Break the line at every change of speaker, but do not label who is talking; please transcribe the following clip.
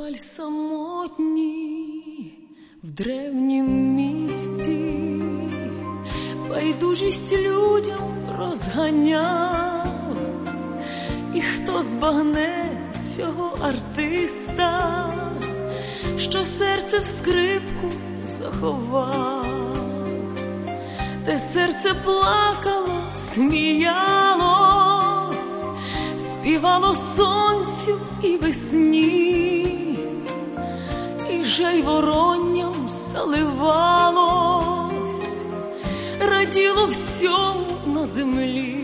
Фестиваль самотній в древнім місті, байдужість людям розганяв, і хто збагне цього артиста, що серце в скрипку заховав, те серце плакало, сміялось, співало сонцю і весні, і жайворонням заливалось, раділо всьому на землі.